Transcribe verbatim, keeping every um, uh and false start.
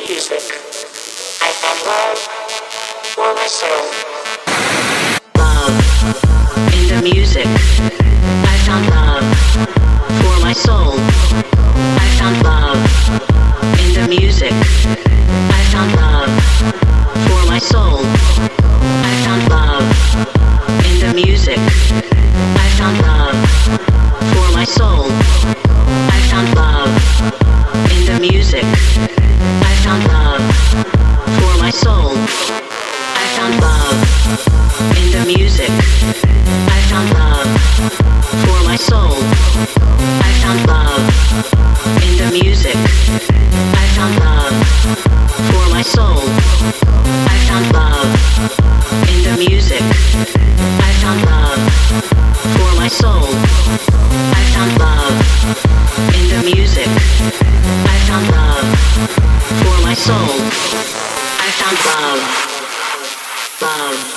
music. I found love for my soul. Love in the music. I found love for my soul. I found love in the music. I found love for my soul. I found love in the music. I found love for my soul. I found love in the music. I found love for my soul. I found love in the music. I found love for my soul. I found love in the music. I found love for my soul. I found love in the music. I found love for my soul. I found love in the music. I found love for my soul. I found love. Love.